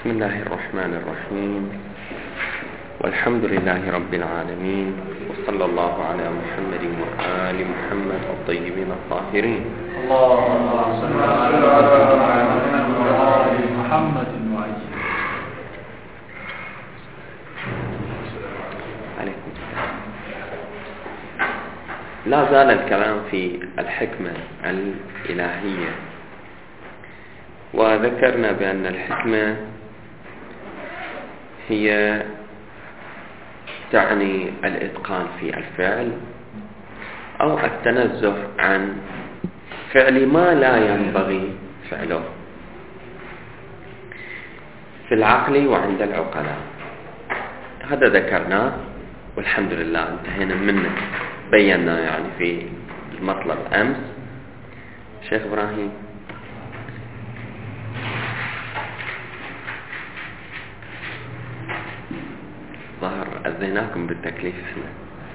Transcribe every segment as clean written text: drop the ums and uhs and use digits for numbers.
بسم الله الرحمن الرحيم، والحمد لله رب العالمين، وصلى الله على محمد وآل محمد الطيبين الطاهرين. اللهم صل على محمد وعلى عليكم السلام. لا زال الكلام في الحكمة الإلهية، وذكرنا بأن الحكمة هي تعني الإتقان في الفعل أو التنزه عن فعل ما لا ينبغي فعله في العقل وعند العقلاء. هذا ذكرناه والحمد لله انتهينا منه، بينا يعني في المطلب أمس. شيخ إبراهيم، ظهر أذيناكم بالتكليف احنا.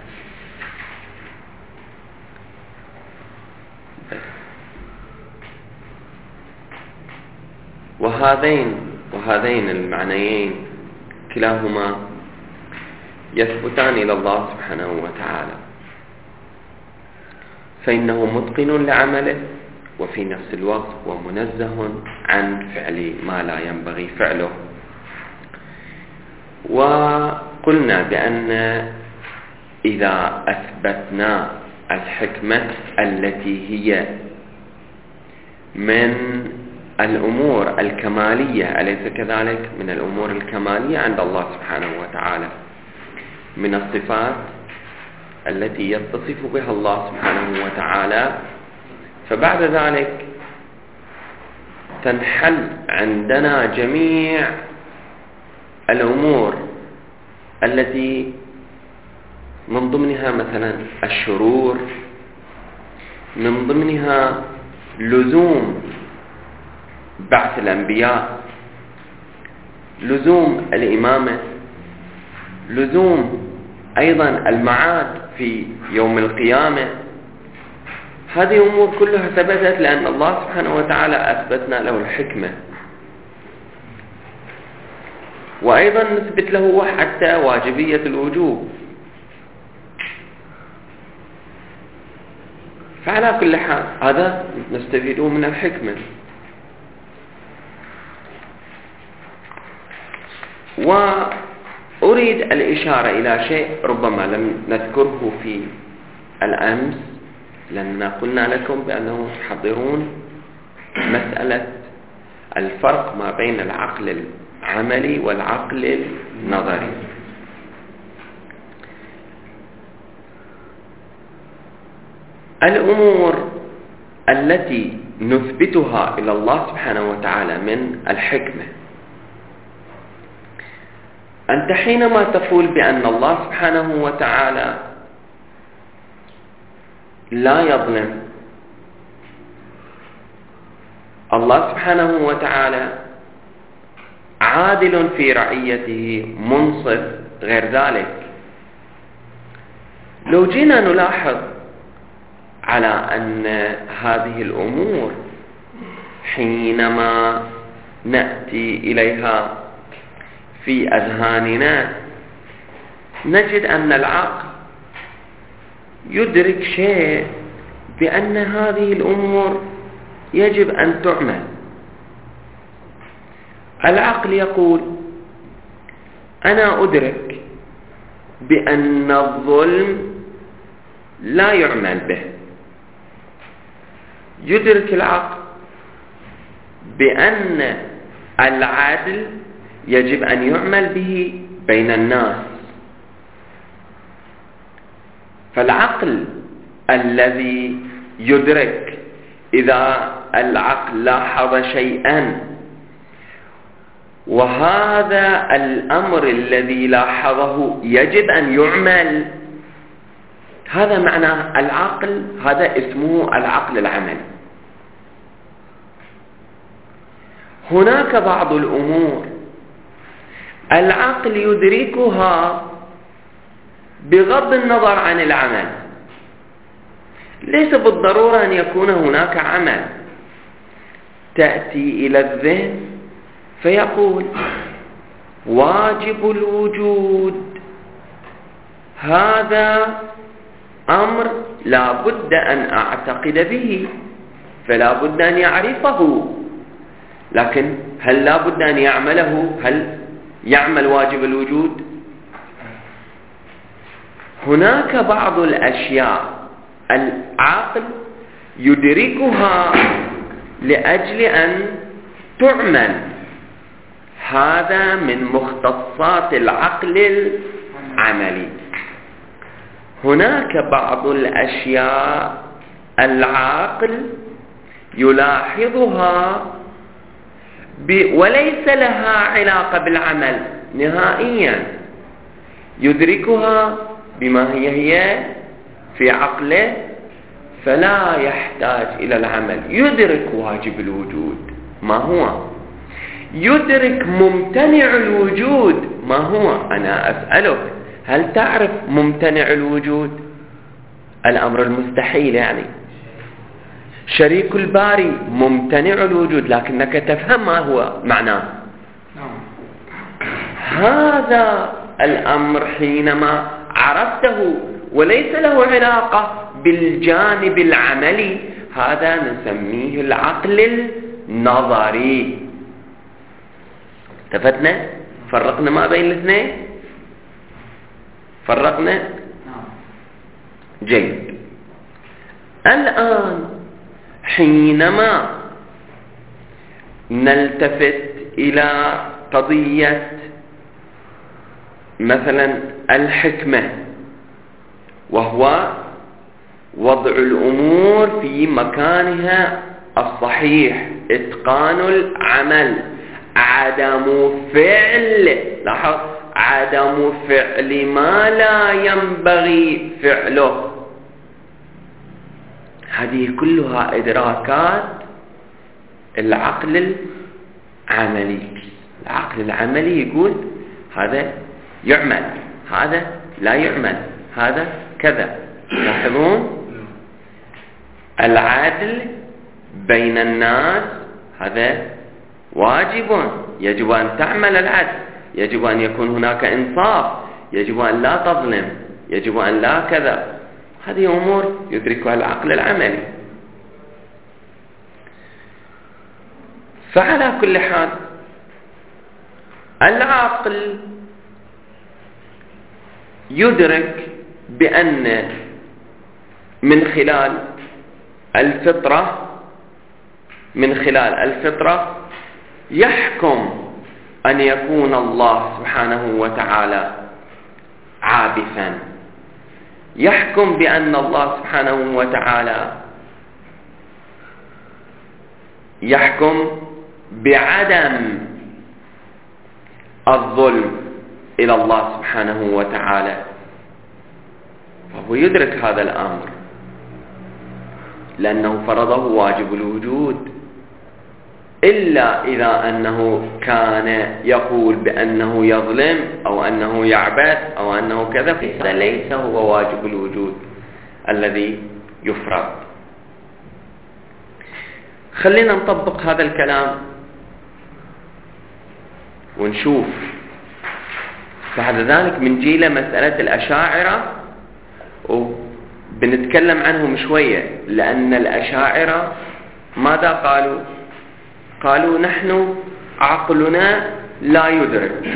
وهذين المعنيين كلاهما يثبتان إلى الله سبحانه وتعالى، فإنه متقن لعمله وفي نفس الوقت هو منزه عن فعل ما لا ينبغي فعله. وقلنا بأن إذا أثبتنا الحكمة التي هي من الأمور الكمالية، أليس كذلك؟ من الأمور الكمالية عند الله سبحانه وتعالى، من الصفات التي يتصف بها الله سبحانه وتعالى، فبعد ذلك تنحل عندنا جميع الأمور التي من ضمنها مثلا الشرور، من ضمنها لزوم بعث الأنبياء، لزوم الإمامة، لزوم أيضا المعاد في يوم القيامة. هذه أمور كلها ثبتت لأن الله سبحانه وتعالى أثبتنا له الحكمة، وأيضا نثبت له حتى واجبية الوجوب. فعلى كل حال هذا نستفيده من الحكمة. وأريد الإشارة إلى شيء ربما لم نذكره في الأمس، لأننا قلنا لكم بأنه تحضرون مسألة الفرق ما بين العقل العملي والعقل النظري. الأمور التي نثبتها إلى الله سبحانه وتعالى من الحكمة، أنت حينما تقول بأن الله سبحانه وتعالى لا يظلم، الله سبحانه وتعالى عادل في رعيته، منصف، غير ذلك. لو جينا نلاحظ على أن هذه الأمور حينما نأتي إليها في أذهاننا نجد أن العقل يدرك شيء بأن هذه الأمور يجب أن تعمل. العقل يقول أنا أدرك بأن الظلم لا يعمل به، يدرك العقل بأن العدل يجب أن يعمل به بين الناس. فالعقل الذي يدرك، إذا العقل لاحظ شيئا وهذا الأمر الذي لاحظه يجب أن يعمل، هذا معنى العقل، هذا اسمه العقل العملي. هناك بعض الأمور العقل يدركها بغض النظر عن العمل، ليس بالضرورة أن يكون هناك عمل، تأتي إلى الذهن فيقول واجب الوجود هذا أمر لا بد أن أعتقد به، فلا بد أن يعرفه، لكن هل لا بد أن يعمله؟ هل يعمل واجب الوجود؟ هناك بعض الأشياء العقل يدركها لأجل أن تعمل، هذا من مختصات العقل العملي. هناك بعض الأشياء العاقل يلاحظها وليس لها علاقة بالعمل نهائيا، يدركها بما هي في عقله، فلا يحتاج إلى العمل. يدرك واجب الوجود ما هو، يدرك ممتنع الوجود ما هو. أنا أسألك هل تعرف ممتنع الوجود؟ الأمر المستحيل، يعني شريك الباري ممتنع الوجود، لكنك تفهم ما هو معناه. هذا الأمر حينما عرفته وليس له علاقة بالجانب العملي، هذا نسميه العقل النظري. اتفقنا؟ فرقنا ما بين الاثنين؟ فرقنا؟ جيد. الآن حينما نلتفت إلى قضية مثلا الحكمة، وهو وضع الأمور في مكانها الصحيح، إتقان العمل، عدم فعل، لاحظ، عدم فعل ما لا ينبغي فعله. هذه كلها إدراكات العقل العملي. العقل العملي يقول هذا يعمل، هذا لا يعمل، هذا كذا. لاحظون العدل بين الناس هذا واجب، يجب أن تعمل العدل، يجب أن يكون هناك إنصاف، يجب أن لا تظلم، يجب أن لا كذا. هذه أمور يدركها العقل العملي. فعلى كل حال العقل يدرك بأن من خلال الفطرة يحكم أن يكون الله سبحانه وتعالى عابثا، يحكم بأن الله سبحانه وتعالى يحكم بعدم الظلم إلى الله سبحانه وتعالى، فهو يدرك هذا الأمر لأنه فرضه واجب الوجود. إلا إذا أنه كان يقول بأنه يظلم أو أنه يعبث أو أنه كذا، هذا ليس هو واجب الوجود الذي يفرض. خلينا نطبق هذا الكلام ونشوف. بعد ذلك بنجي إلى مسألة الأشاعرة وبنتكلم عنهم شوية، لأن الأشاعرة ماذا قالوا؟ قالوا نحن عقلنا لا يدرك.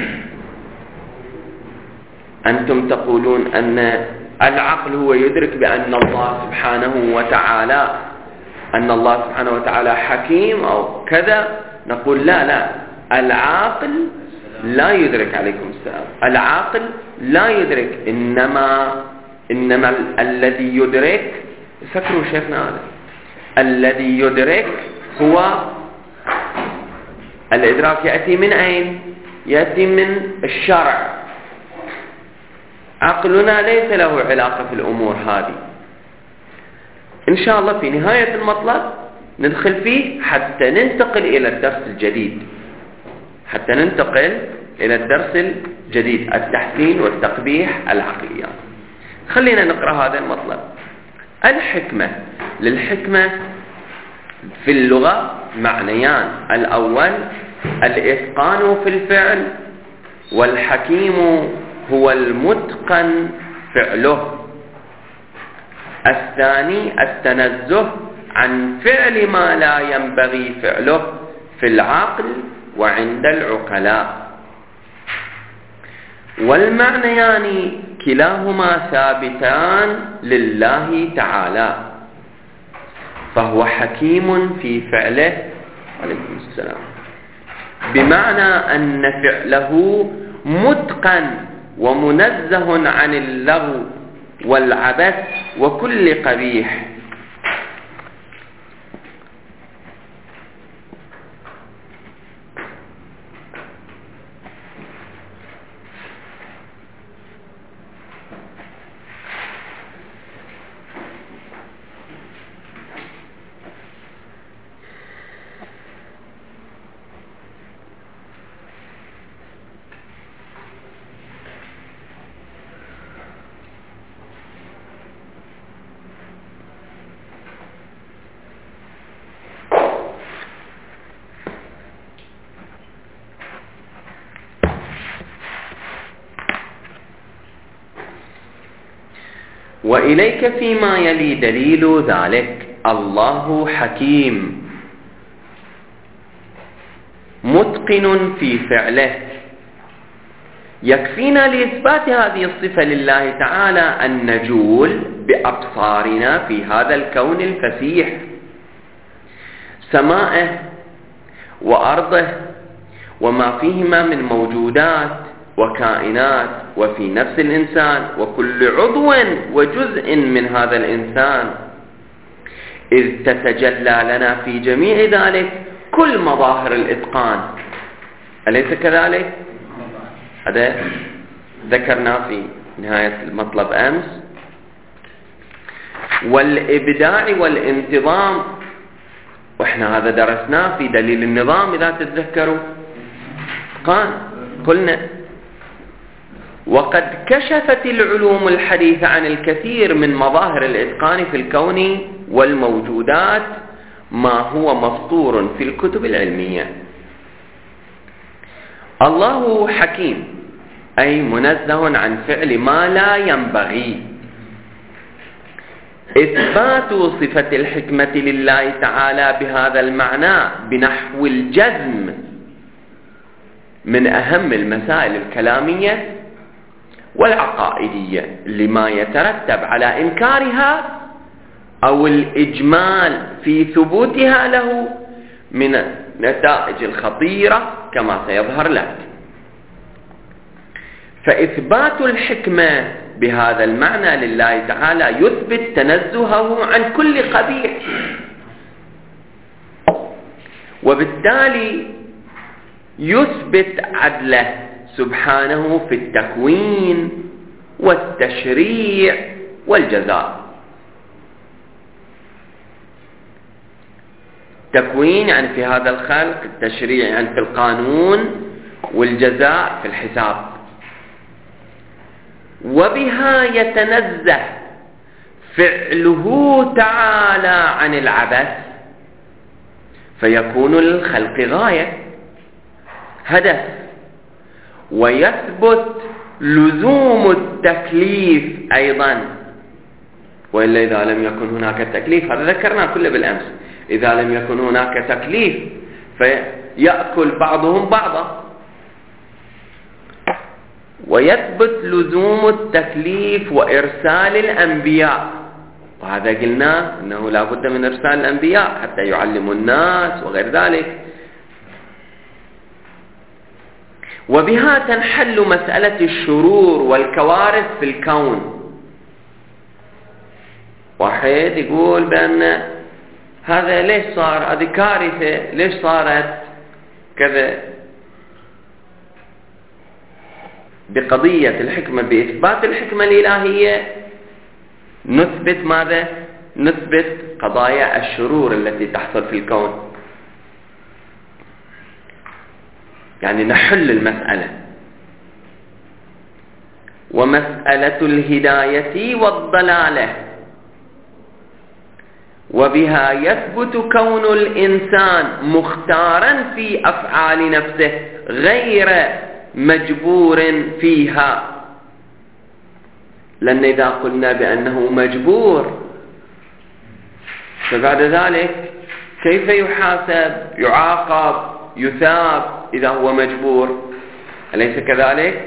أنتم تقولون أن العقل هو يدرك بأن الله سبحانه وتعالى حكيم أو كذا. نقول لا، العاقل لا يدرك، عليكم السلام، العاقل لا يدرك، إنما الذي يدرك، فكروا شيخنا هذا، الذي يدرك هو الإدراك يأتي من أين؟ يأتي من الشرع. عقلنا ليس له علاقة في الأمور هذه. إن شاء الله في نهاية المطلب ندخل فيه حتى ننتقل إلى الدرس الجديد، التحسين والتقبيح العقليات. خلينا نقرأ هذا المطلب. الحكمة، للحكمة في اللغة معنيان. الأول الإتقان في الفعل، والحكيم هو المتقن فعله. الثاني التنزه عن فعل ما لا ينبغي فعله في العقل وعند العقلاء. والمعنيان كلاهما ثابتان لله تعالى، فهو حكيم في فعله عليكم السلام، بمعنى أن فعله متقن ومنزه عن اللغو والعبث وكل قبيح. وإليك فيما يلي دليل ذلك: الله حكيم متقن في فعله. يكفينا لإثبات هذه الصفة لله تعالى أن نجول بأبصارنا في هذا الكون الفسيح، سمائه وأرضه وما فيهما من موجودات وكائنات، وفي نفس الإنسان وكل عضو وجزء من هذا الإنسان، إذ تتجلى لنا في جميع ذلك كل مظاهر الإتقان. أليس كذلك؟ هذا ذكرنا في نهاية المطلب أمس. والإبداع والانتظام، وإحنا هذا درسناه في دليل النظام إذا تتذكروا، قلنا وقد كشفت العلوم الحديثة عن الكثير من مظاهر الإتقان في الكون والموجودات ما هو مسطور في الكتب العلمية. الله حكيم أي منزه عن فعل ما لا ينبغي. إثبات صفة الحكمة لله تعالى بهذا المعنى بنحو الجزم من أهم المسائل الكلامية والعقائدية لما يترتب على إنكارها أو الإجمال في ثبوتها له من النتائج الخطيرة كما سيظهر لك. فإثبات الحكمة بهذا المعنى لله تعالى يثبت تنزهه عن كل قبيح، وبالتالي يثبت عدله سبحانه في التكوين والتشريع والجزاء. تكوين يعني في هذا الخلق، التشريع يعني في القانون، والجزاء في الحساب. وبها يتنزه فعله تعالى عن العبث، فيكون للخلق غاية هدف، ويثبت لزوم التكليف أيضا. وإلا إذا لم يكن هناك تكليف، هذا ذكرنا كله بالأمس، إذا لم يكن هناك تكليف فيأكل بعضهم بعضا. ويثبت لزوم التكليف وإرسال الأنبياء، وهذا قلنا أنه لا بد من إرسال الأنبياء حتى يعلموا الناس وغير ذلك. وبها تنحل مسألة الشرور والكوارث في الكون. واحد يقول بأن هذا ليش صار، هذه كارثة، ليش صارت كذا. بقضية الحكمة، بإثبات الحكمة الإلهية نثبت ماذا؟ نثبت قضايا الشرور التي تحصل في الكون، يعني نحل المسألة. ومسألة الهداية والضلالة وبها يثبت كون الإنسان مختارا في أفعال نفسه غير مجبور فيها. لأن إذا قلنا بأنه مجبور فبعد ذلك كيف يحاسب، يعاقب، يثاب إذا هو مجبور؟ أليس كذلك؟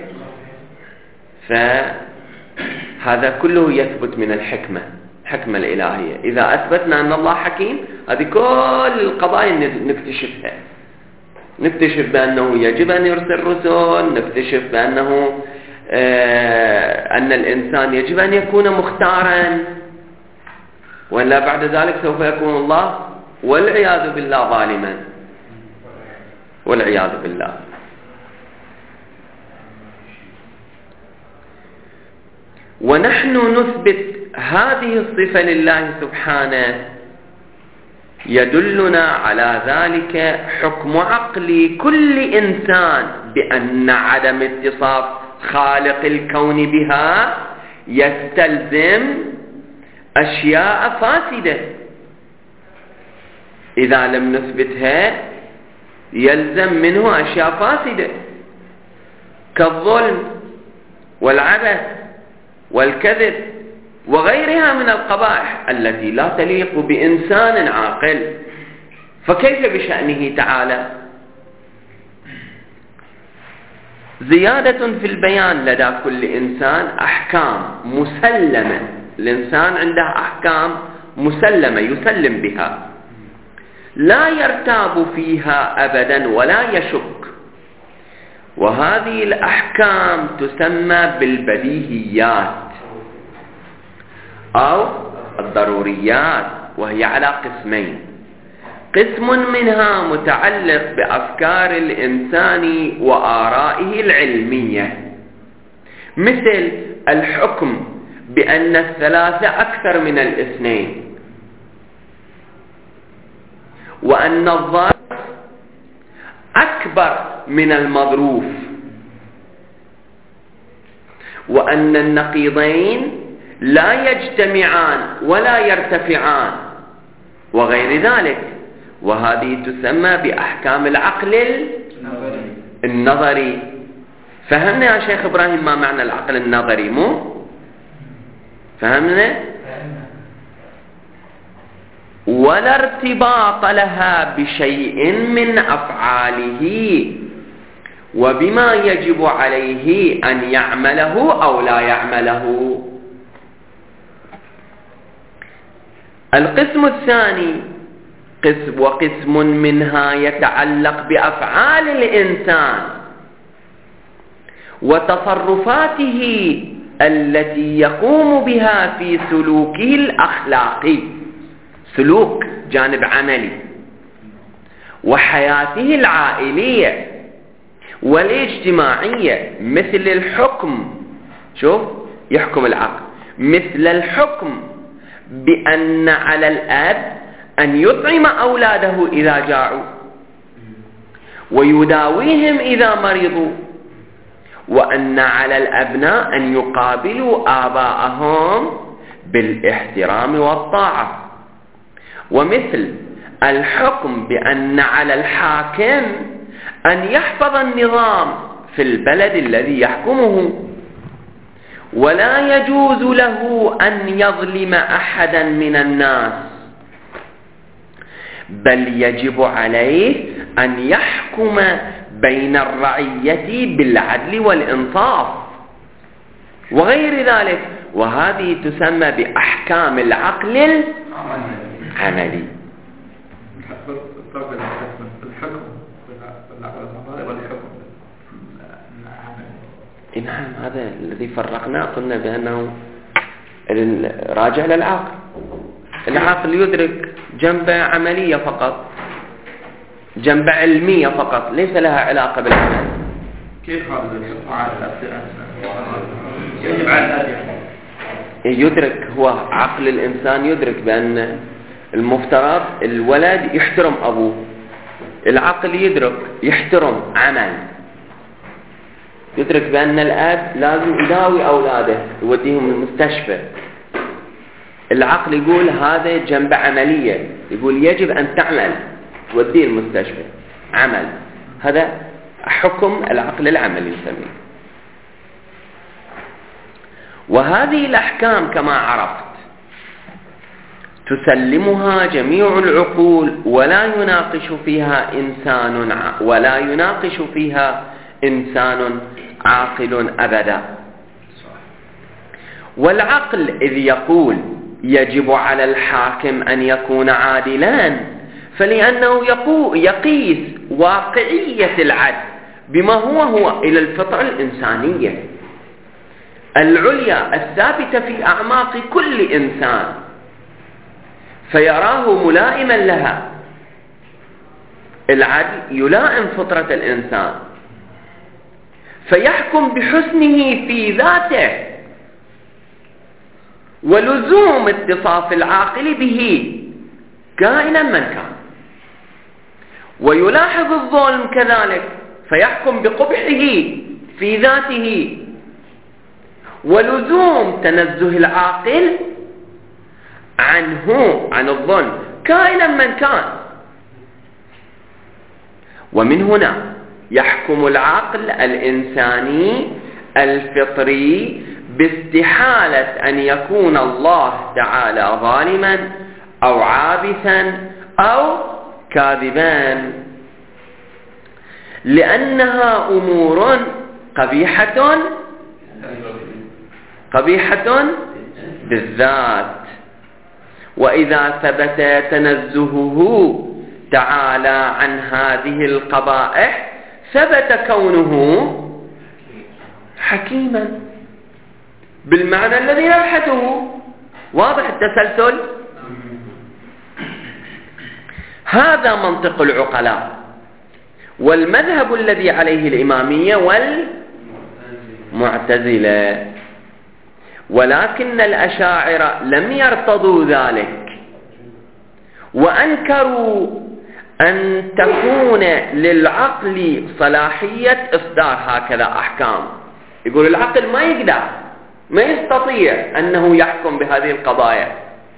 فهذا كله يثبت من الحكمة الإلهية. إذا أثبتنا أن الله حكيم، هذه كل القضايا نكتشف بأنه يجب أن يرسل رسل، نكتشف بأنه أن الإنسان يجب أن يكون مختارا، ولا بعد ذلك سوف يكون الله والعياذ بالله ظالما، والعياذ بالله. ونحن نثبت هذه الصفة لله سبحانه يدلنا على ذلك حكم عقل كل إنسان بأن عدم اتصاف خالق الكون بها يستلزم أشياء فاسدة. إذا لم نثبتها يلزم منه أشياء فاسدة كالظلم والعبث والكذب وغيرها من القبائح التي لا تليق بإنسان عاقل. فكيف بشأنه تعالى؟ زيادة في البيان لدى كل إنسان أحكام مسلمة. الإنسان عنده أحكام مسلمة يسلم بها، لا يرتاب فيها أبدا ولا يشك. وهذه الأحكام تسمى بالبديهيات أو الضروريات، وهي على قسمين: قسم منها متعلق بأفكار الإنسان وآرائه العلمية، مثل الحكم بأن الثلاثة أكثر من الاثنين، وأن الظرف أكبر من المظروف، وأن النقيضين لا يجتمعان ولا يرتفعان وغير ذلك. وهذه تسمى بأحكام العقل النظري. فهمنا يا شيخ إبراهيم ما معنى العقل النظري؟ مو فهمنا؟ ولا ارتباط لها بشيء من أفعاله وبما يجب عليه أن يعمله أو لا يعمله. القسم الثاني وقسم منها يتعلق بأفعال الإنسان وتصرفاته التي يقوم بها في سلوكه الأخلاقي، سلوك جانب عملي، وحياته العائلية والاجتماعية، مثل الحكم. شوف يحكم العقل، مثل الحكم بأن على الأب أن يطعم أولاده إذا جاعوا ويداويهم إذا مرضوا، وأن على الأبناء أن يقابلوا آباءهم بالاحترام والطاعة. ومثل الحكم بأن على الحاكم أن يحفظ النظام في البلد الذي يحكمه، ولا يجوز له أن يظلم أحدا من الناس، بل يجب عليه أن يحكم بين الرعية بالعدل والإنصاف وغير ذلك. وهذه تسمى بأحكام العقل العملي. نعم، هذا الذي فرقنا، قلنا بأنه راجع للعقل. العقل يدرك جنبة عملية فقط، جنبة علمية فقط، ليس لها علاقة بالعمل. كيف هذا الحكم على يجب على الأب؟ يدرك، هو عقل الإنسان يدرك بأن المفترض الولد يحترم أبوه. العقل يدرك يحترم عمل، يدرك بأن الأب لازم يداوي أولاده، يوديهم المستشفى، العقل يقول هذا جنب عملية، يقول يجب أن تعمل، توديه المستشفى عمل، هذا حكم العقل العملي نسميه. وهذه الأحكام كما عرفت تسلمها جميع العقول ولا يناقش فيها إنسان عاقل أبدا. والعقل إذ يقول يجب على الحاكم أن يكون عادلا فلأنه يقيس واقعية العدل بما هو إلى الفطرة الإنسانية العليا الثابتة في أعماق كل إنسان، فيراه ملائما لها. العدل يلائم فطرة الإنسان فيحكم بحسنه في ذاته ولزوم اتصاف العاقل به كائنا من كان، ويلاحظ الظلم كذلك فيحكم بقبحه في ذاته ولزوم تنزه العاقل عن الظلم كائنا من كان. ومن هنا يحكم العقل الإنساني الفطري باستحالة أن يكون الله تعالى ظالما أو عابثا أو كاذبا، لأنها أمور قبيحة بالذات. وإذا ثبت تنزهه تعالى عن هذه القبائح ثبت كونه حكيما بالمعنى الذي نبحثه. واضح التسلسل؟ هذا منطق العقلاء والمذهب الذي عليه الإمامية والمعتزلة. ولكن الأشاعرة لم يرتضوا ذلك وأنكروا أن تكون للعقل صلاحية إصدار هكذا أحكام. يقول العقل ما يقدر، ما يستطيع أنه يحكم بهذه القضايا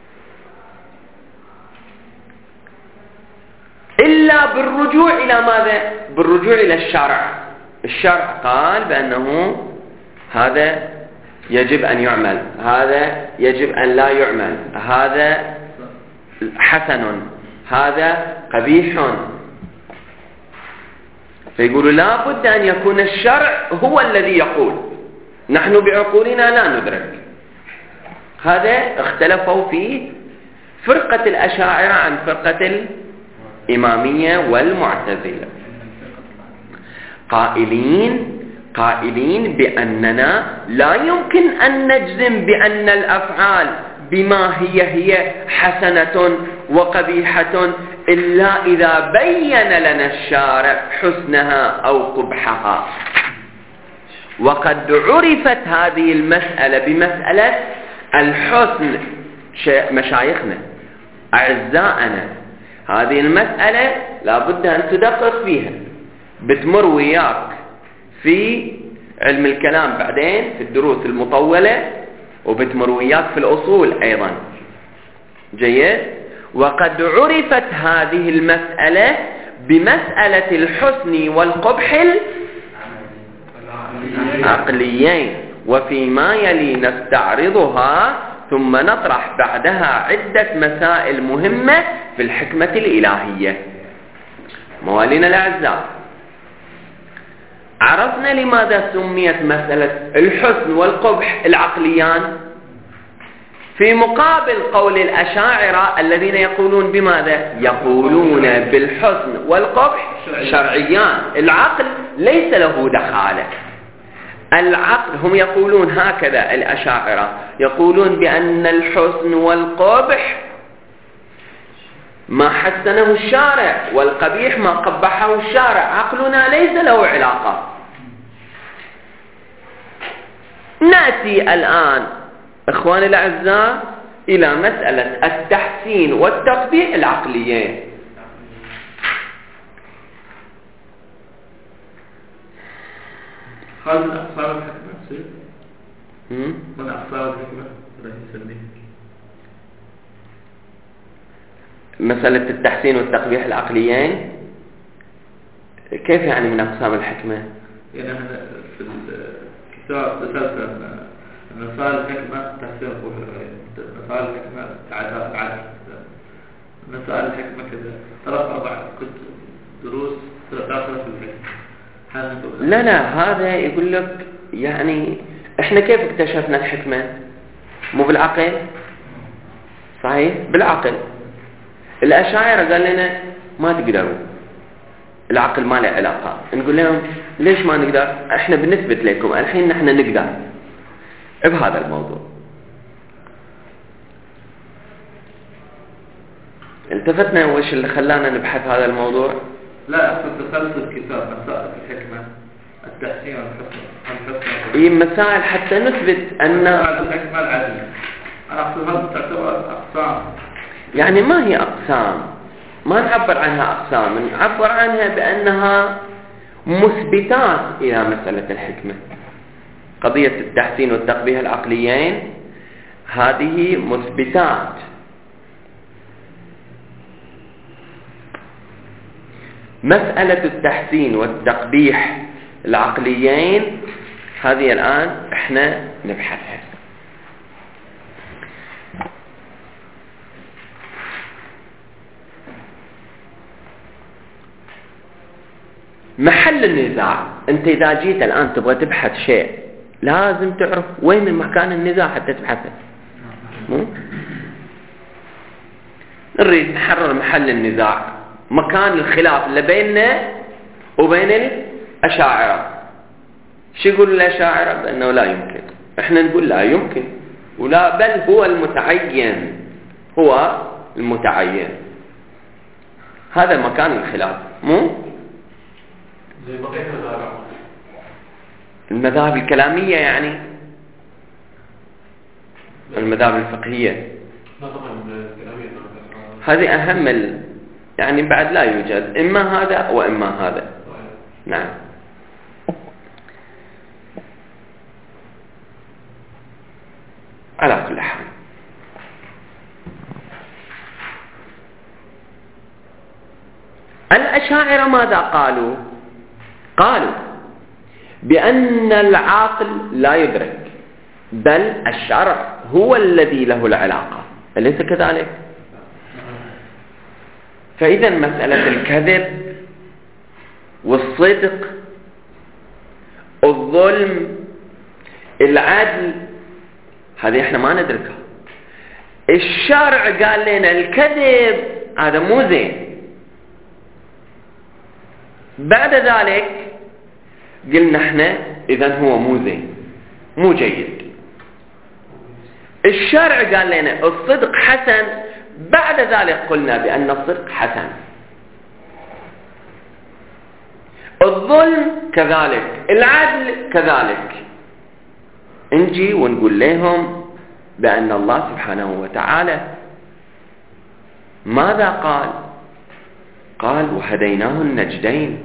إلا بالرجوع إلى ماذا؟ بالرجوع إلى الشرع. الشرع قال بأنه هذا يجب أن يعمل، هذا يجب أن لا يعمل، هذا حسن، هذا قبيح. فيقولوا لا بد أن يكون الشرع هو الذي يقول، نحن بعقولنا لا ندرك. هذا اختلفوا فيه فرقة الأشاعرة عن فرقة الإمامية والمعتزلة، قائلين بأننا لا يمكن أن نجزم بأن الأفعال بما هي حسنة وقبيحة إلا إذا بين لنا الشارع حسنها أو قبحها. وقد عرفت هذه المسألة بمسألة الحسن. مشايخنا أعزائنا هذه المسألة لابد أن تدقق فيها، بتمر وياك في علم الكلام بعدين في الدروس المطولة، وبتمر وياك في الأصول أيضا. جيد؟ وقد عرفت هذه المسألة بمسألة الحسن والقبح العقليين، وفيما يلي نستعرضها ثم نطرح بعدها عدة مسائل مهمة في الحكمة الإلهية. موالينا الأعزاء، عرفنا لماذا سميت مسألة الحسن والقبح العقليان في مقابل قول الأشاعرة الذين يقولون بماذا؟ يقولون بالحسن والقبح شرعيان، العقل ليس له دخالة. العقل هم يقولون هكذا، الأشاعرة يقولون بأن الحسن والقبح ما حسنه الشارع والقبيح ما قبحه الشارع، عقلنا ليس له علاقة. نأتي الآن إخواني الأعزاء إلى مسألة التحسين والتقبيح العقليين. هذا من أقسام الحكمة. من أقسام الحكمة؟ مسألة التحسين والتقبيح العقليين كيف يعني من أقسام الحكمة؟ يعني احنا في الكتاب ذكرت أن مسائل الحكمة تحسين مسائل الحكمة العدل مسائل الحكمة كذا 3-4 كنت دروس داخلة في الحكمة. لا هذا يقول لك يعني احنا كيف اكتشفنا الحكمة؟ مو بالعقل؟ صحيح؟ بالعقل. الأشاعرة قال لنا ما تقدروا، العقل ما له علاقة. نقول لهم ليش ما نقدر؟ احنا بنثبت لكم الحين نحن نقدر بهذا الموضوع. التفتنا وش اللي خلانا نبحث هذا الموضوع؟ لا أقصد تسلسل الكتاب مسائل الحكمة التحسين والحسن اي مسائل حتى نثبت أن مسائل الحكمة العدل. أنا أقصد هذا تعتبر أقسام، يعني ما هي أقسام، ما نعبر عنها أقسام، نعبر عنها بأنها مثبتات إلى مسألة الحكمة. قضية التحسين والتقبيح العقليين هذه مثبتات. مسألة التحسين والتقبيح العقليين هذه الآن احنا نبحثها. محل النزاع، انت اذا جيت الآن تبغى تبحث شيء لازم تعرف وين مكان النزاع حتى تبحثه. نريد نحرر محل النزاع، مكان الخلاف اللي بيننا وبين الأشاعرة. شو يقول الأشاعرة؟ بأنه لا يمكن. احنا نقول لا يمكن ولا، بل هو المتعين، هو المتعين. هذا مكان الخلاف. مو زي بقية المذاهب الكلامية، يعني المذاهب الفقهية هذه أهم يعني بعد لا يوجد إما هذا وإما هذا. نعم. على كل حال الأشاعرة ماذا قالوا؟ قالوا بأن العاقل لا يدرك، بل الشرع هو الذي له العلاقة، أليس كذلك؟ فإذا مسألة الكذب والصدق، الظلم، العدل، هذه احنا ما ندركها. الشرع قال لنا الكذب هذا مو زين، بعد ذلك قلنا احنا اذا هو مو زين مو جيد. الشرع قال لنا الصدق حسن، بعد ذلك قلنا بأن الصدق حسن. الظلم كذلك، العدل كذلك. نجي ونقول لهم بأن الله سبحانه وتعالى ماذا قال؟ قال وهديناه النجدين.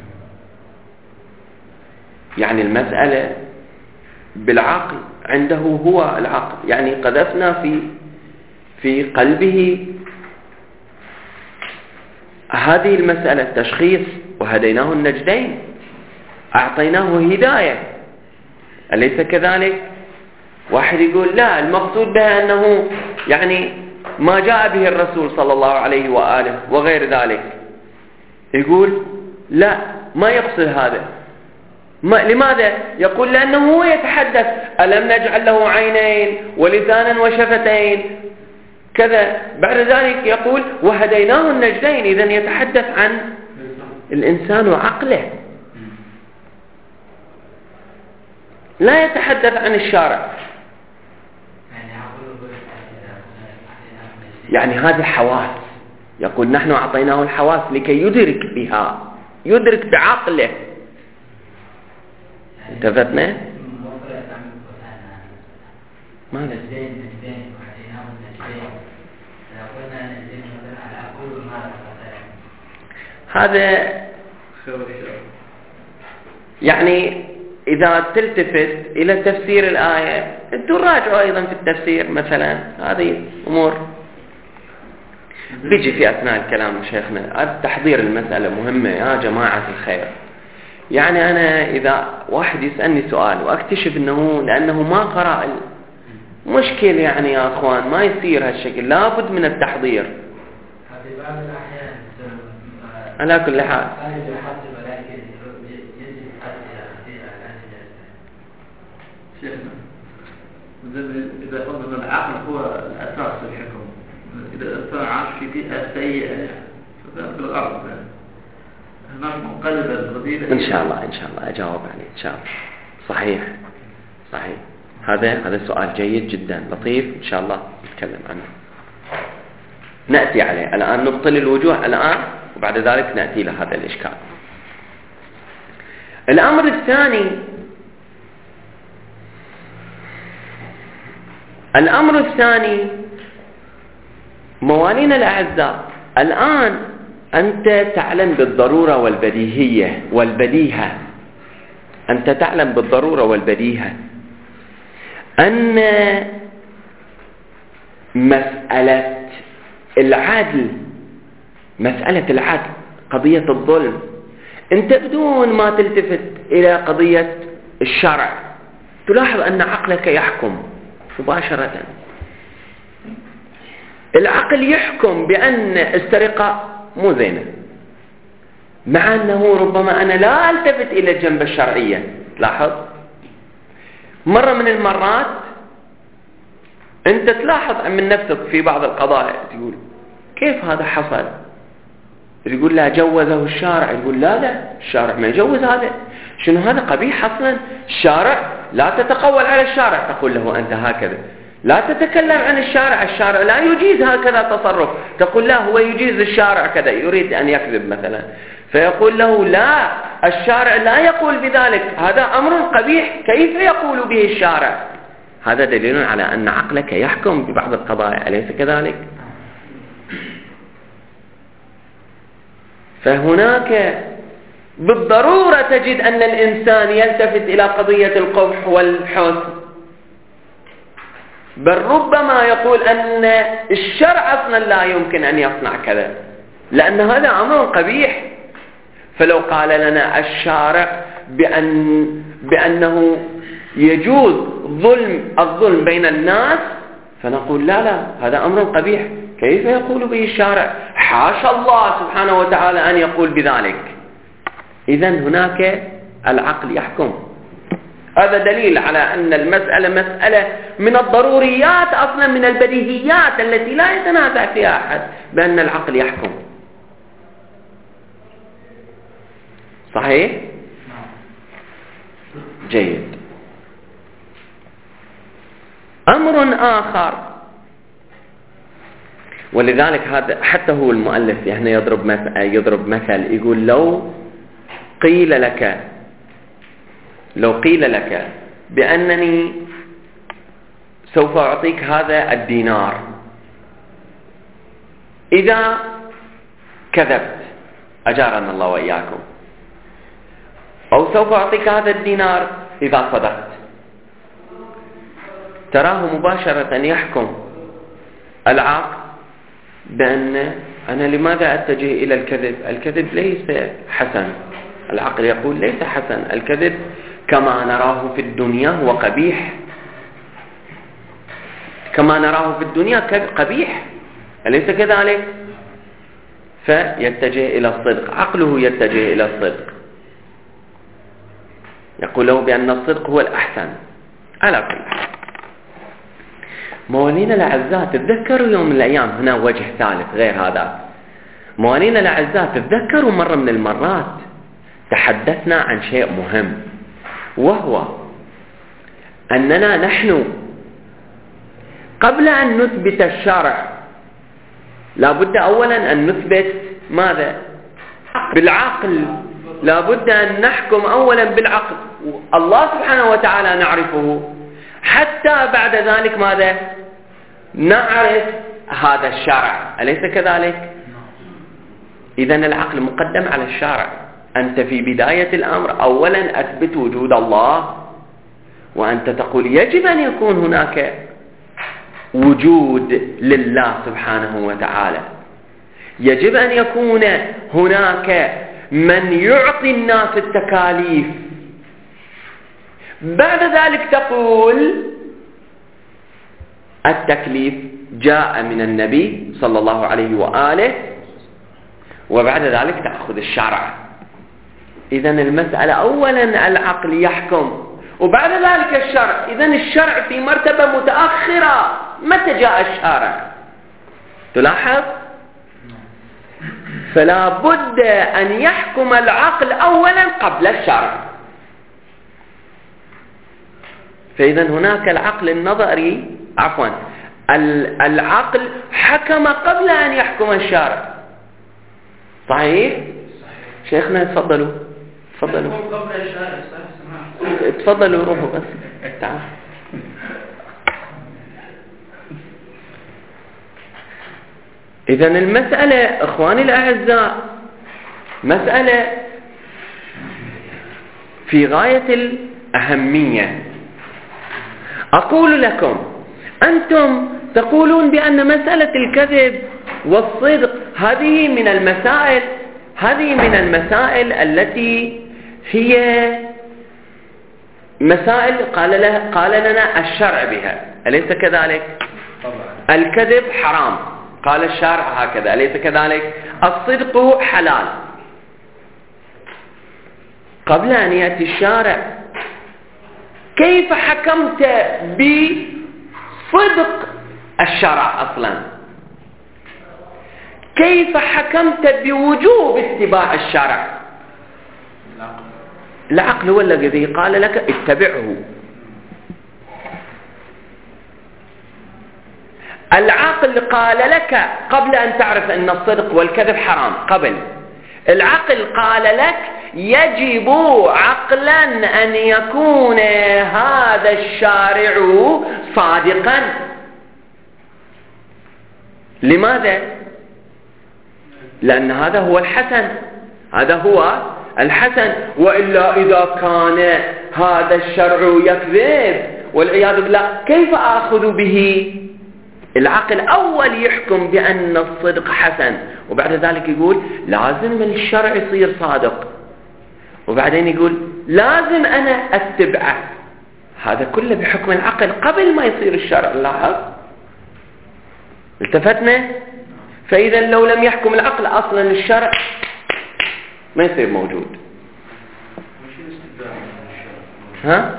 يعني المسألة بالعقل، عنده هو العقل، يعني قذفنا في قلبه هذه المسألة التشخيص، وهديناه النجدين، أعطيناه هداية، أليس كذلك؟ واحد يقول لا، المقصود بها أنه يعني ما جاء به الرسول صلى الله عليه وآله وغير ذلك. يقول لا، ما يقصد هذا. لماذا؟ يقول لأنه هو يتحدث ألم نجعل له عينين ولسانا وشفتين كذا، بعد ذلك يقول وهديناه النجدين، إذن يتحدث عن الإنسان وعقله، لا يتحدث عن الشارع. يعني هذه حواس، يقول نحن أعطيناه الحواس لكي يدرك بها، يدرك بعقله. انتبهنا؟ ماذا؟ هذا يعني إذا تلتفت إلى تفسير الآية، انتم راجعوا أيضا في التفسير مثلا، هذه أمور. بيجي في أثناء الكلام شيخنا تحضير المسألة مهمة يا جماعة الخير. يعني أنا إذا واحد يسألني سؤال وأكتشف أنه لأنه ما قرأ مشكلة، يعني يا أخوان ما يصير هالشكل، لابد من التحضير. في بعض الأحيان على كل حال إذا قلنا العقل هو الأساس الحكم، إذا الإنسان عاش في بيئة سيئة فذلك الأرض هناك منقلبة الغديرة. إن شاء الله أجاوب عليه إن شاء الله. صحيح هذا سؤال جيد جدا لطيف، إن شاء الله نتكلم عنه، نأتي عليه. الآن نبطل الوجوه الآن وبعد ذلك نأتي لهذا الإشكال. الأمر الثاني موالينا الأعزاء، الآن أنت تعلم بالضرورة والبديهة أنت تعلم بالضرورة والبديهة أن مسألة العدل قضية الظلم، أنت بدون ما تلتفت إلى قضية الشرع تلاحظ أن عقلك يحكم مباشرة. العقل يحكم بأن السرقة مو زينة، مع أنه ربما أنا لا ألتفت إلى الجنب الشرعية. تلاحظ مرة من المرات أنت تلاحظ من نفسك في بعض القضايا تقول كيف هذا حصل؟ يقول لا جوزه الشارع، يقول لا الشارع ما يجوز هذا، شنو هذا قبيح أصلا الشارع، لا تتقول على الشارع، تقول له أنت هكذا، لا تتكلم عن الشارع لا يجيز هكذا تصرف، تقول لا هو يجيز الشارع كذا، يريد أن يكذب مثلا، فيقول له لا الشارع لا يقول بذلك، هذا أمر قبيح كيف يقول به الشارع؟ هذا دليل على أن عقلك يحكم ببعض القضايا، أليس كذلك؟ فهناك بالضرورة تجد أن الإنسان يلتفت إلى قضية القبح والحسن، بل ربما يقول أن الشرع أصلا لا يمكن أن يصنع كذا لأن هذا أمر قبيح. فلو قال لنا الشارع بأنه يجوز الظلم بين الناس فنقول لا هذا أمر قبيح، كيف يقول به الشارع؟ حاشا الله سبحانه وتعالى أن يقول بذلك. إذن هناك العقل يحكم. هذا دليل على أن المسألة مسألة من الضروريات أصلا، من البديهيات التي لا يتنازع فيها أحد، بأن العقل يحكم. صحيح؟ جيد. أمر آخر، ولذلك هذا حتى هو المؤلف يعني يضرب مثل، يقول لو قيل لك بأنني سوف أعطيك هذا الدينار إذا كذبت، أجارنا الله وإياكم، أو سوف أعطيك هذا الدينار إذا صدقت، تراه مباشرة يحكم العقل بأن أنا لماذا أتجه إلى الكذب؟ الكذب ليس حسن. العقل يقول ليس حسن الكذب، كما نراه في الدنيا هو قبيح، كما نراه في الدنيا قبيح، أليس كذلك؟ فيتجه إلى الصدق، عقله يتجه إلى الصدق، يقول له بأن الصدق هو الأحسن. على كل حال موالينا الأعزاء، تتذكروا يوم من الأيام، هنا وجه ثالث غير هذا، موالينا الأعزاء تتذكروا مرة من المرات تحدثنا عن شيء مهم، وهو أننا نحن قبل أن نثبت الشرع لابد أولا أن نثبت ماذا؟ بالعقل، لابد أن نحكم أولا بالعقل، الله سبحانه وتعالى نعرفه، حتى بعد ذلك ماذا؟ نعرف هذا الشرع، أليس كذلك؟ إذن العقل مقدم على الشرع. أنت في بداية الأمر أولا أثبت وجود الله، وأنت تقول يجب أن يكون هناك وجود لله سبحانه وتعالى، يجب أن يكون هناك من يعطي الناس التكاليف. بعد ذلك تقول التكليف جاء من النبي صلى الله عليه وآله، وبعد ذلك تأخذ الشرع. إذن المسألة أولا العقل يحكم وبعد ذلك الشرع. إذن الشرع في مرتبة متأخرة. متى جاء الشارع؟ تلاحظ؟ فلا بد أن يحكم العقل أولا قبل الشرع. فإذا هناك العقل النظري، عفوا العقل حكم قبل أن يحكم الشارع. صحيح؟ شيخنا تفضلوا تفضلوا روحوا بس تعال. إذن المسألة إخواني الأعزاء مسألة في غاية الأهمية. أقول لكم أنتم تقولون بأن مسألة الكذب والصدق هذه من المسائل التي هي مسائل قال لنا الشرع بها، أليس كذلك؟ الكذب حرام قال الشارع هكذا، أليس كذلك؟ الصدق حلال. قبل أن يأتي الشارع كيف حكمت بصدق الشرع أصلا؟ كيف حكمت بوجوب اتباع الشرع؟ العقل هو الذي قال لك اتبعه. العقل قال لك قبل أن تعرف أن الصدق والكذب حرام، قبل العقل قال لك يجب عقلا أن يكون هذا الشارع صادقا. لماذا؟ لأن هذا هو الحسن، وإلا إذا كان هذا الشرع يكذب والعياذ بالله كيف آخذ به؟ العقل أول يحكم بأن الصدق حسن، وبعد ذلك يقول لازم الشرع يصير صادق، وبعدين يقول لازم أنا أتبعه. هذا كله بحكم العقل قبل ما يصير الشرع. لاحظ، التفتنا؟ فإذا لو لم يحكم العقل أصلا الشرع ما يصير موجود. ها؟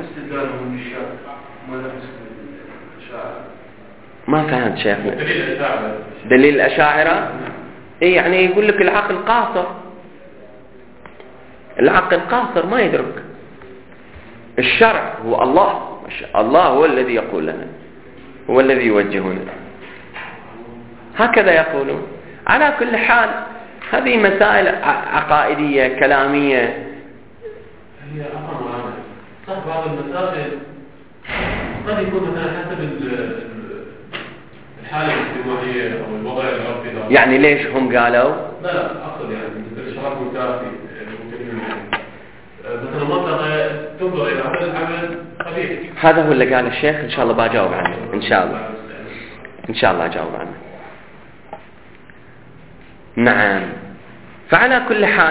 ما فهمت شيخنا. دليل الأشاعرة يعني يقول لك العقل قاصر ما يدرك. الشرع هو الله هو الذي يقول لنا، هو الذي يوجهنا، هكذا يقولون. على كل حال هذه مسائل عقائدية كلامية. هي صح بعض المسائل قد يكون مثلا حسب الحالة الاجتماعية أو الوضع العرفي. يعني ليش هم قالوا؟ لا أقصد يعني الإشارات مكافي مثلا منطقة تنظر إلى هذا العمل قبيح. هذا هو اللي قال الشيخ، إن شاء الله بجاوب عنه، إن شاء الله أجاوب عنه. نعم. فعلى كل حال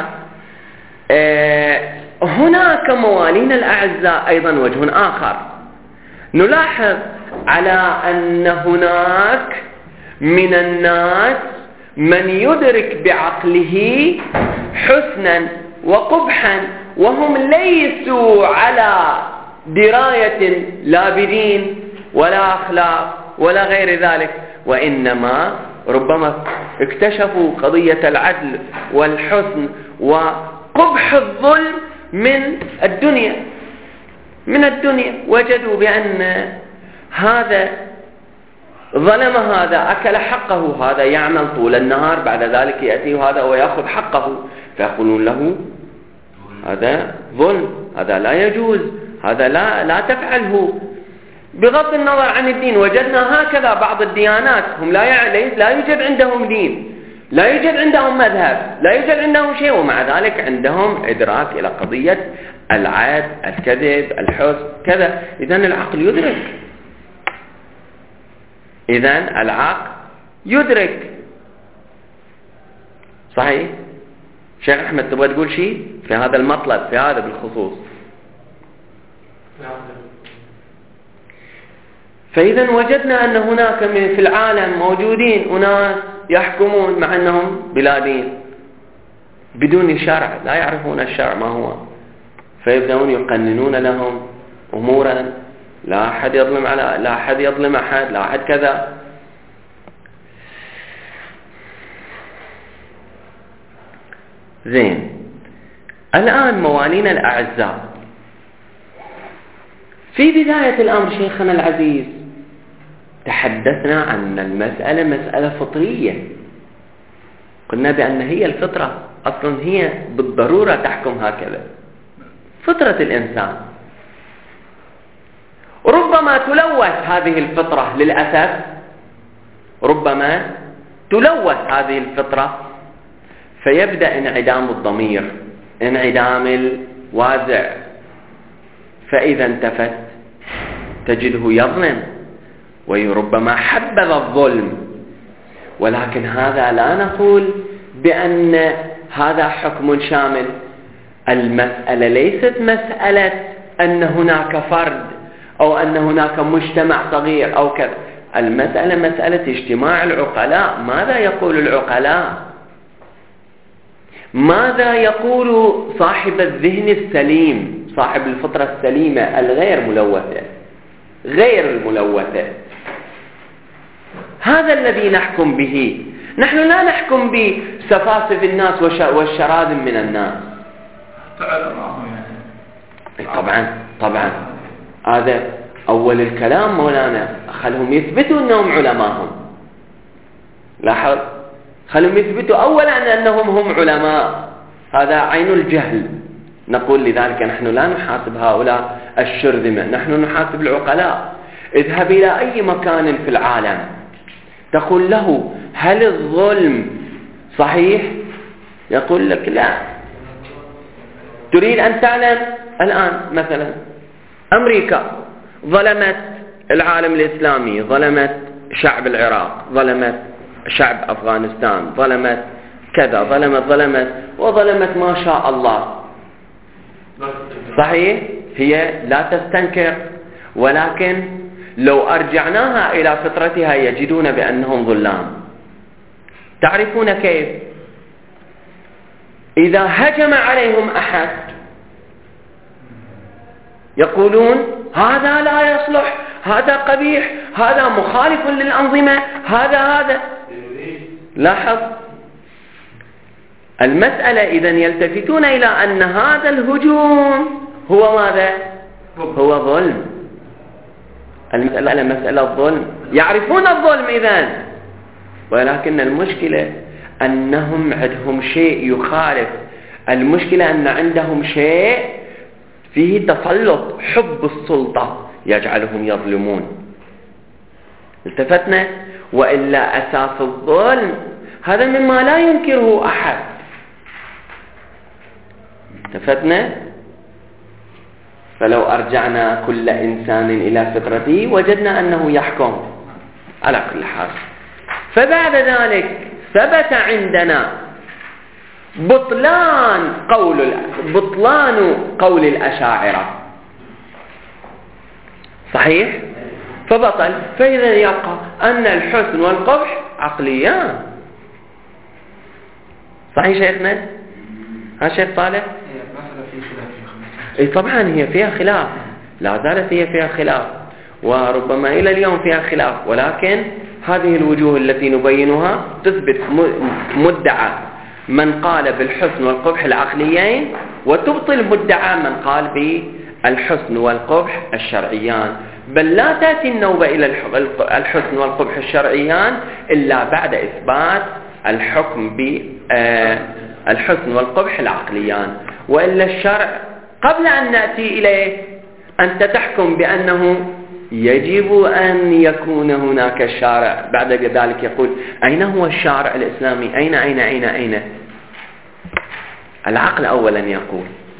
هناك موالين الأعزاء أيضا وجه آخر. نلاحظ على أن هناك من الناس من يدرك بعقله حسنا وقبحا وهم ليسوا على دراية لا بدين ولا أخلاق ولا غير ذلك، وإنما ربما اكتشفوا قضية العدل والحسن وقبح الظلم من الدنيا. وجدوا بأن هذا ظلم هذا، أكل حقه، هذا يعمل طول النهار، بعد ذلك يأتي هذا ويأخذ حقه، فيقولون له هذا ظلم، هذا لا يجوز، هذا لا تفعله. بغض النظر عن الدين وجدنا هكذا بعض الديانات هم لا يوجد عندهم دين، لا يوجد عندهم مذهب، لا يوجد عندهم شيء، ومع ذلك عندهم إدراك إلى قضية العدل، الكذب، الحسن، كذا. إذن العقل يدرك. صحيح؟ شيخ أحمد تبغى تقول شيء في هذا المطلب، في هذا بالخصوص؟ فإذا وجدنا أن هناك في العالم موجودين أناس يحكمون مع أنهم بلا دين، بدون شرع، لا يعرفون الشرع ما هو، فيبدأون يقننون لهم أمورا لا أحد يظلم أحد، لا أحد كذا. زين، الآن موالينا الأعزاء، في بداية الأمر شيخنا العزيز تحدثنا عن المسألة مسألة فطرية، قلنا بأن هي الفطرة أصلا هي بالضرورة تحكم هكذا، فطرة الإنسان. ربما تلوث هذه الفطرة للأسف، ربما تلوث هذه الفطرة فيبدأ انعدام الضمير، انعدام الوازع، فإذا انتفت تجده يظلم وربما حبذ الظلم. ولكن هذا لا نقول بأن هذا حكم شامل. المسألة ليست مسألة أن هناك فرد أو أن هناك مجتمع صغير أو كذا، المسألة مسألة اجتماع العقلاء. ماذا يقول العقلاء؟ ماذا يقول صاحب الذهن السليم، صاحب الفطرة السليمة الغير ملوثة، غير الملوثة؟ هذا الذي نحكم به. نحن لا نحكم بسفاسف الناس والشراذم من الناس. طبعا هذا أول الكلام مولانا، خلهم يثبتوا أنهم علماءهم. لاحظ، خلهم يثبتوا أولا أنهم هم علماء، هذا عين الجهل. نقول لذلك نحن لا نحاسب هؤلاء الشرذمة، نحن نحاسب العقلاء. اذهب إلى أي مكان في العالم تقول له هل الظلم صحيح؟ يقول لك لا. تريد أن تعلم الآن مثلا أمريكا ظلمت العالم الإسلامي، ظلمت شعب العراق، ظلمت شعب أفغانستان، ظلمت كذا، ظلمت وظلمت ما شاء الله. صحيح، هي لا تستنكر، ولكن لو أرجعناها إلى فطرتها يجدون بأنهم ظلام. تعرفون كيف؟ إذا هجم عليهم أحد يقولون هذا لا يصلح، هذا قبيح، هذا مخالف للأنظمة، هذا. لاحظ المسألة. إذن يلتفتون إلى أن هذا الهجوم هو ماذا؟ هو ظلم. المسألة مسألة ظلم، يعرفون الظلم إذن، ولكن المشكلة أنهم عندهم شيء يخالف. المشكلة أن عندهم شيء فيه تسلط، حب السلطة يجعلهم يظلمون. التفتنا؟ وإلا أساس الظلم هذا مما لا ينكره أحد. التفتنا؟ فلو أرجعنا كل إنسان إلى فطرته وجدنا أنه يحكم على كل حال. فبعد ذلك ثبت عندنا بطلان قول الأشاعرة. صحيح؟ فبطل. فإذا يبقى أن الحسن والقبح عقليان. صحيح شيخنا؟ ها شيخ صالح؟ طبعا هي فيها خلاف، لا زالت هي فيها خلاف، وربما إلى اليوم فيها خلاف، ولكن هذه الوجوه التي نبينها تثبت مدعى من قال بالحسن والقبح العقليين، وتبطل مدعى من قال بالحسن والقبح الشرعيان. بل لا تأتي النوبة إلى الحسن والقبح الشرعيان إلا بعد إثبات الحكم بالحسن والقبح العقليان. وإلا الشرع قبل أن نأتي إليه أنت تحكم بأنه يجب أن يكون هناك الشارع. بعد ذلك يقول أين هو الشارع الإسلامي؟ أين؟ العقل أولا يقول،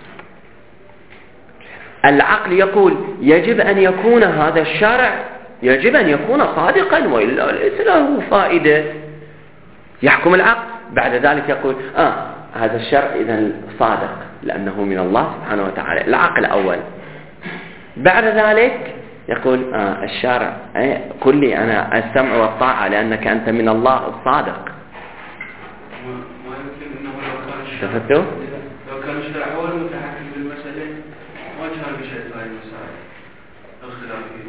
العقل يقول يجب أن يكون هذا الشارع، يجب أن يكون صادقا، وإلا ليس له فائدة. يحكم العقل. بعد ذلك يقول هذا الشرع إذن صادق لأنه من الله سبحانه وتعالى، العقل أول. بعد ذلك يقول الشارع قل لي أنا السمع والطاعة لأنك أنت من الله الصادق. ويمكن أنه شفتوا؟ لو كان الشرع هو المتحكم بالمسألة ما جهر بشيء في هذه المسائل الخلافية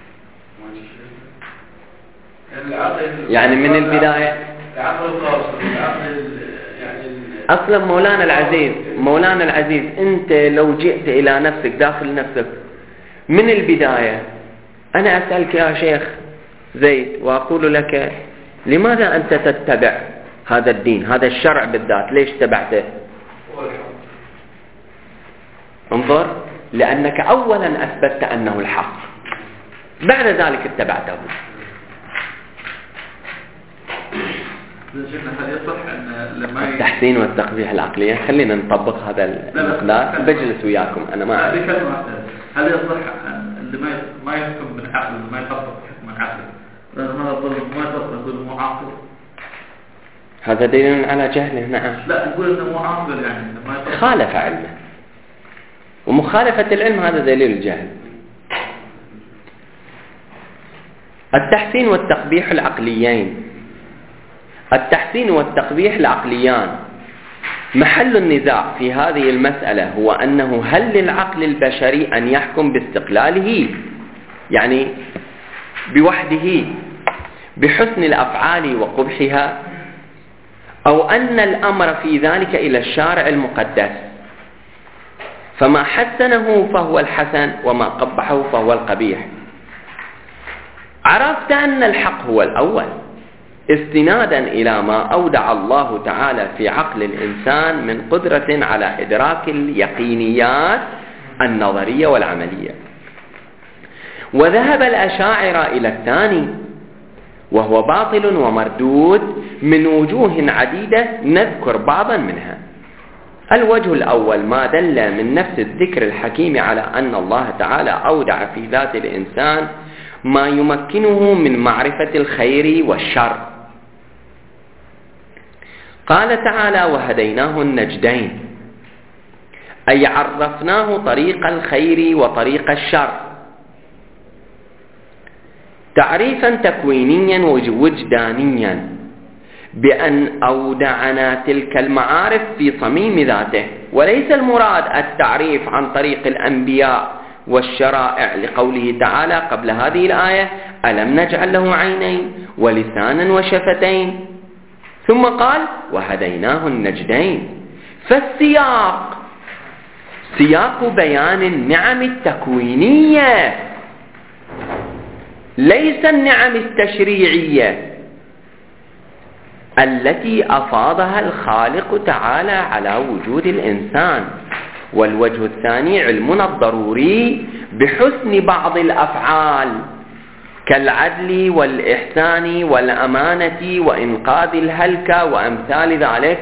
يعني من البداية العقل القاصر العقل أصلا مولانا العزيز أنت لو جئت إلى نفسك داخل نفسك من البداية، أنا أسألك يا شيخ زيد وأقول لك لماذا أنت تتبع هذا الدين، هذا الشرع بالذات، ليش تبعته؟ انظر، لأنك أولا أثبتت أنه الحق، بعد ذلك اتبعته. التحسين والتقبيح العقلية، خلينا نطبق هذا المقدار بجلس وياكم أنا ما أعرف. هل يصح اللي ما يحكم بالعقل ما يطبق حكم العقل لأن هذا الظلم ما يطبق الظلم معاقب؟ هذا دليل على جهله. نعم. لا نقول انه معاقب يعني ما يطبق. خالف علمه، ومخالفة العلم هذا دليل الجهل. التحسين والتقبيح العقليين، التحسين والتقبيح العقليان محل النزاع في هذه المسألة هو أنه هل للعقل البشري أن يحكم باستقلاله، يعني بوحده بحسن الأفعال وقبحها، أو أن الأمر في ذلك إلى الشارع المقدس، فما حسنه فهو الحسن وما قبحه فهو القبيح. عرفت أن الحق هو الأول استنادا إلى ما أودع الله تعالى في عقل الإنسان من قدرة على إدراك اليقينيات النظرية والعملية. وذهب الأشاعرة إلى الثاني وهو باطل ومردود من وجوه عديدة، نذكر بعضا منها. الوجه الأول ما دل من نفس الذكر الحكيم على أن الله تعالى أودع في ذات الإنسان ما يمكنه من معرفة الخير والشر. قال تعالى وهديناه النجدين، أي عرفناه طريق الخير وطريق الشر تعريفا تكوينيا وجدانيا، بأن أودعنا تلك المعارف في صميم ذاته، وليس المراد التعريف عن طريق الأنبياء والشرائع، لقوله تعالى قبل هذه الآية ألم نجعل له عينين ولسانا وشفتين، ثم قال وهديناه النجدين. فالسياق سياق بيان النعم التكوينية ليس النعم التشريعية التي أفاضها الخالق تعالى على وجود الإنسان. والوجه الثاني علمنا الضروري بحسن بعض الأفعال كالعدل والإحسان والأمانة وإنقاذ الهلكة وأمثال ذلك،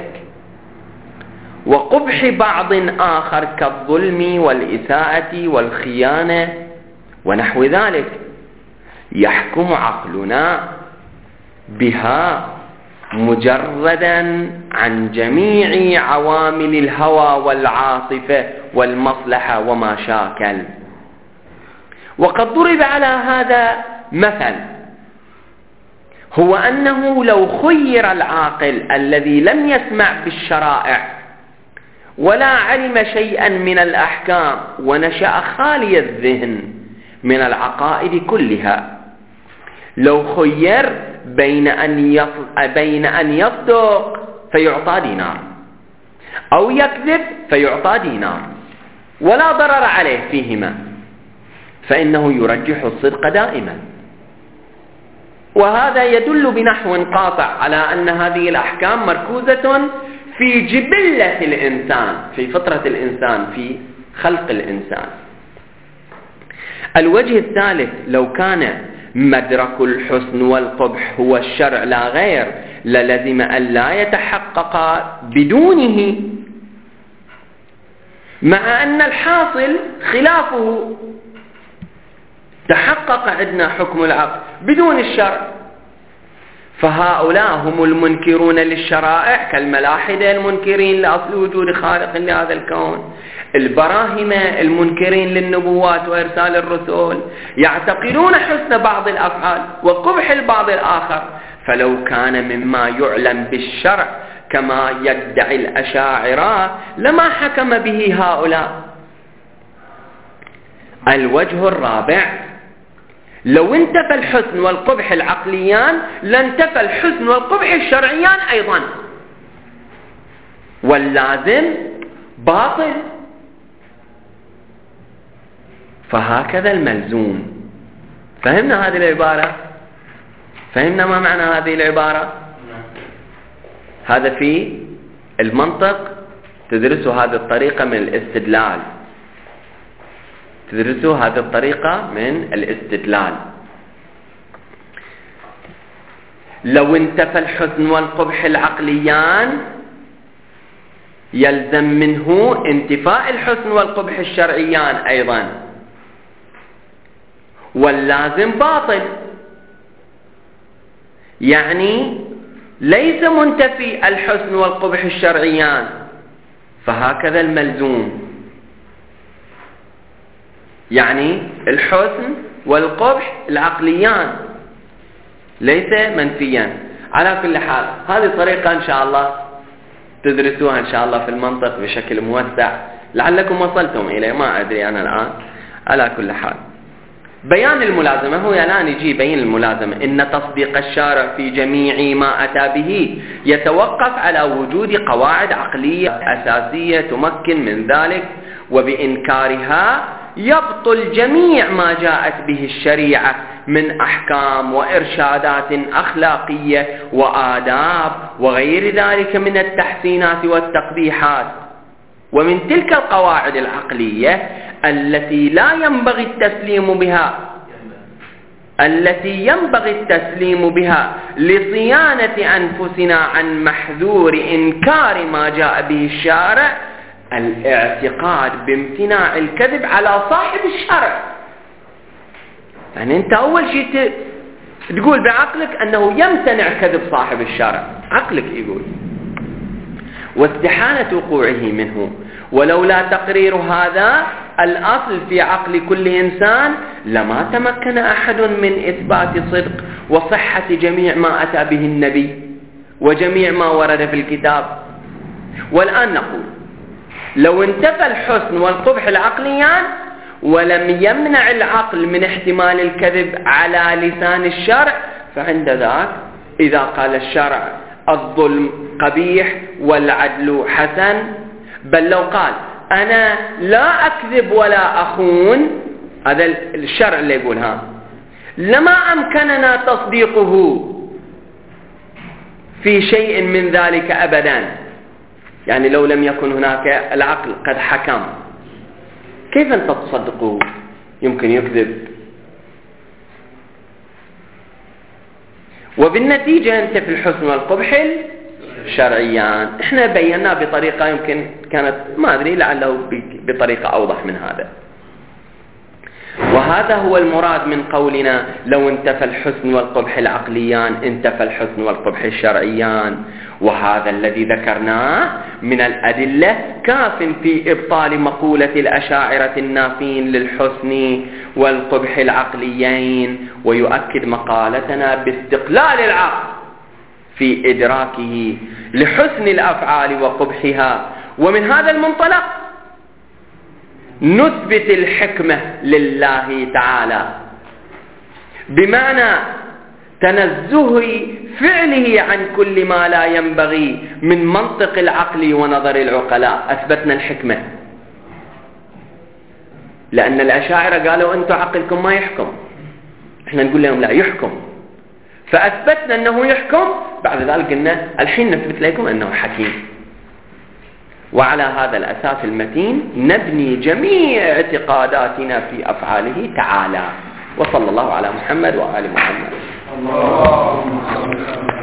وقبح بعض آخر كالظلم والإساءة والخيانة ونحو ذلك، يحكم عقلنا بها مجردا عن جميع عوامل الهوى والعاطفة والمصلحة وما شاكل. وقد ضرب على هذا مثل، هو أنه لو خير العاقل الذي لم يسمع بالشرائع ولا علم شيئا من الأحكام ونشأ خالي الذهن من العقائد كلها، لو خير بين أن يصدق فيعطى دينار أو يكذب فيعطى دينار ولا ضرر عليه فيهما، فإنه يرجح الصدق دائما. وهذا يدل بنحو قاطع على أن هذه الأحكام مركوزة في جبلة الإنسان، في فطرة الإنسان، في خلق الإنسان. الوجه الثالث لو كان مدرك الحسن والقبح هو الشرع لا غير للزم أن لا يتحقق بدونه، مع أن الحاصل خلافه. تحقق عندنا حكم العقل بدون الشرع، فهؤلاء هم المنكرون للشرائع كالملاحدة المنكرين لأصل وجود خالق لهذا الكون، البراهمة المنكرين للنبوات وإرسال الرسل، يعتقدون حسن بعض الأفعال وقبح البعض الآخر. فلو كان مما يعلم بالشرع كما يدعي الأشاعرة لما حكم به هؤلاء. الوجه الرابع: لو انتفى الحسن والقبح العقليان لانتفى الحسن والقبح الشرعيان أيضا، واللازم باطل. فهكذا الملزوم. فهمنا هذه العبارة؟ فهمنا ما معنى هذه العبارة؟ هذا في المنطق تدرسوا هذه الطريقة من الاستدلال، تدرسوا هذه الطريقة من الاستدلال. لو انتفى الحسن والقبح العقليان يلزم منه انتفاء الحسن والقبح الشرعيان أيضا، واللازم باطل. يعني ليس منتفي الحسن والقبح الشرعيان، فهكذا الملزوم. يعني الحسن والقبح العقليان ليس منفيا. على كل حال هذه الطريقة إن شاء الله تدرسوها إن شاء الله في المنطق بشكل موسع، لعلكم وصلتم إليه، ما أدري أنا الآن. على كل حال بيان الملازمة، هو الآن يجي بين الملازمة: إن تصديق الشارع في جميع ما أتى به يتوقف على وجود قواعد عقلية أساسية تمكن من ذلك، وبإنكارها يبطل جميع ما جاءت به الشريعة من أحكام وإرشادات أخلاقية وآداب وغير ذلك من التحسينات والتقبيحات. ومن تلك القواعد العقلية التي ينبغي التسليم بها لصيانة أنفسنا عن محذور إنكار ما جاء به الشارع الاعتقاد بامتناع الكذب على صاحب الشرع. يعني أنت أول شيء تقول بعقلك أنه يمتنع كذب صاحب الشرع، عقلك يقول، واستحالة وقوعه منه. ولولا تقرير هذا الأصل في عقل كل إنسان لما تمكن أحد من إثبات صدق وصحة جميع ما أتى به النبي وجميع ما ورد في الكتاب. والآن نقول: لو انتفى الحسن والقبح العقليان ولم يمنع العقل من احتمال الكذب على لسان الشرع، فعند ذاك إذا قال الشرع الظلم قبيح والعدل حسن، بل لو قال أنا لا أكذب ولا أخون، هذا الشرع اللي يقولها، لما أمكننا تصديقه في شيء من ذلك أبدا. يعني لو لم يكن هناك العقل قد حكم، كيف أنت تصدقه؟ يمكن يكذب. وبالنتيجة أنت في الحسن والقبح الشرعيان. احنا بيناه بطريقة يمكن كانت ما أدري لعله بطريقة أوضح من هذا. وهذا هو المراد من قولنا: لو انتفى الحسن والقبح العقليان انتفى الحسن والقبح الشرعيان. وهذا الذي ذكرناه من الأدلة كاف في إبطال مقولة الأشاعرة النافين للحسن والقبح العقليين، ويؤكد مقالتنا باستقلال العقل في إدراكه لحسن الأفعال وقبحها. ومن هذا المنطلق نثبت الحكمة لله تعالى، بمعنى تنزه فعله عن كل ما لا ينبغي من منطق العقل ونظر العقلاء. أثبتنا الحكمة، لأن الأشاعرة قالوا أنتم عقلكم ما يحكم، احنا نقول لهم لا يحكم، فأثبتنا أنه يحكم. بعد ذلك قلنا الحين نثبت لكم أنه حكيم. وعلى هذا الأساس المتين نبني جميع اعتقاداتنا في أفعاله تعالى. وصلى الله على محمد وآل محمد. اللهم صل